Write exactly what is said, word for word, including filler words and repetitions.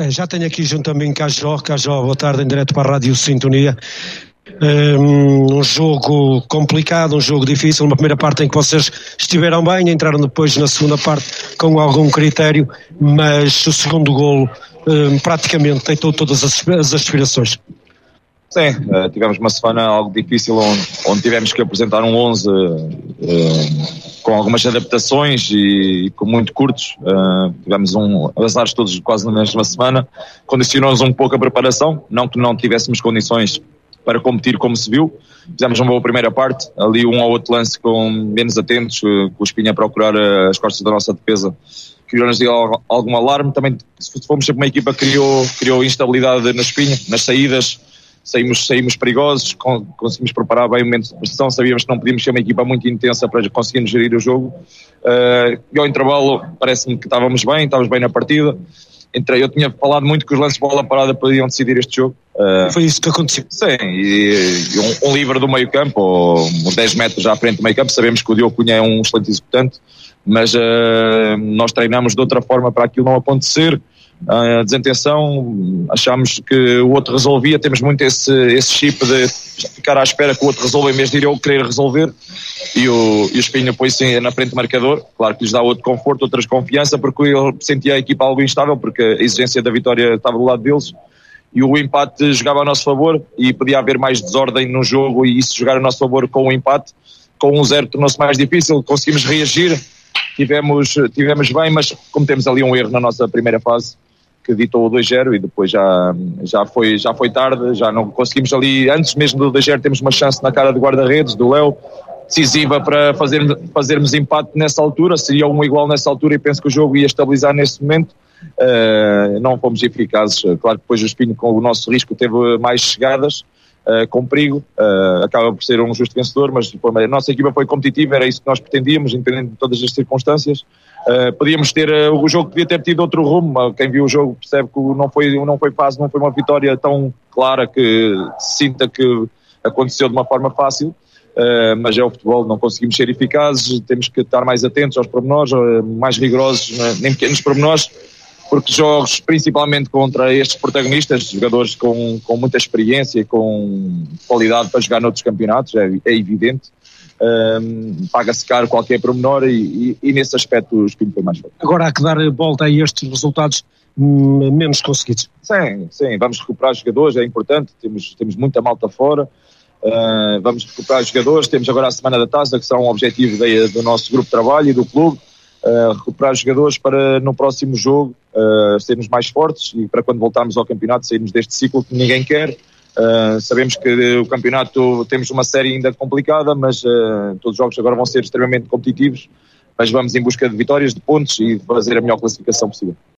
É, já tenho aqui junto a mim Cajó. Cajó, boa tarde, em direto para a Rádio Sintonia. Um, um jogo complicado, um jogo difícil, uma primeira parte em que vocês estiveram bem, entraram depois na segunda parte com algum critério, mas o segundo golo um, praticamente deitou todas as, as aspirações. Sim, uh, tivemos uma semana algo difícil onde, onde tivemos que apresentar um onze uh, com algumas adaptações e, e com muito curtos. Uh, tivemos um azares todos quase na mesma semana, condicionou-nos um pouco a preparação, não que não tivéssemos condições para competir como se viu. Fizemos uma boa primeira parte, ali um ou outro lance com menos atentos, uh, com o Espinha a procurar uh, as costas da nossa defesa, criou-nos algum alarme. Também, se fomos sempre uma equipa que criou, criou instabilidade no Espinha, nas saídas. Saímos, saímos perigosos, conseguimos preparar bem o momento de pressão, sabíamos que não podíamos ser uma equipa muito intensa para conseguirmos gerir o jogo. Uh, e ao intervalo parece-me que estávamos bem, estávamos bem na partida. Entrei, eu tinha falado muito que os lances de bola parada podiam decidir este jogo. Uh, Foi isso que aconteceu. Sim, e, e um, um livre do meio campo, ou dez metros à frente do meio campo, sabemos que o Diogo Cunha é um excelente executante, mas uh, nós treinamos de outra forma para aquilo não acontecer. A desintenção, achámos que o outro resolvia, temos muito esse, esse chip de ficar à espera que o outro resolva em vez de ir eu querer resolver, e o, e o Espinho põe-se na frente do marcador, claro que lhes dá outro conforto, outra confiança, porque ele sentia a equipa algo instável, porque a exigência da vitória estava do lado deles, e o empate jogava a nosso favor, e podia haver mais desordem no jogo, e isso jogar a nosso favor com o empate, com um zero tornou-se mais difícil, conseguimos reagir, tivemos, tivemos bem, mas como temos ali um erro na nossa primeira fase, que ditou o dois zero, e depois já, já, foi, já foi tarde, já não conseguimos ali, antes mesmo do dois zero temos uma chance na cara de guarda-redes, do Léo, decisiva para fazermos, fazermos empate nessa altura, seria um igual nessa altura, e penso que o jogo ia estabilizar nesse momento. Uh, não fomos eficazes, claro que depois o Espinho com o nosso risco teve mais chegadas, uh, com perigo, uh, acaba por ser um justo vencedor, mas a nossa equipa foi competitiva, era isso que nós pretendíamos, independente de todas as circunstâncias. Uh, podíamos ter, uh, o jogo podia ter tido outro rumo, quem viu o jogo percebe que não foi, não foi fácil, não foi uma vitória tão clara que se sinta que aconteceu de uma forma fácil, uh, mas é o futebol, não conseguimos ser eficazes, temos que estar mais atentos aos pormenores, uh, mais rigorosos, né, nem pequenos pormenores, porque jogos principalmente contra estes protagonistas, jogadores com, com muita experiência, com qualidade para jogar noutros campeonatos, é, é evidente. Um, paga-se caro qualquer pormenor, e, e, e nesse aspecto o Espinho foi mais forte. Agora há que dar volta a estes resultados hum, menos conseguidos. Sim, sim, vamos recuperar jogadores, é importante, temos, temos muita malta fora, uh, vamos recuperar jogadores, temos agora a Semana da Taça, que será um objetivo de, do nosso grupo de trabalho e do clube, uh, recuperar jogadores para no próximo jogo uh, sermos mais fortes, e para quando voltarmos ao campeonato sairmos deste ciclo que ninguém quer. Uh, sabemos que o campeonato, temos uma série ainda complicada, mas uh, todos os jogos agora vão ser extremamente competitivos, mas vamos em busca de vitórias, de pontos, e de fazer a melhor classificação possível.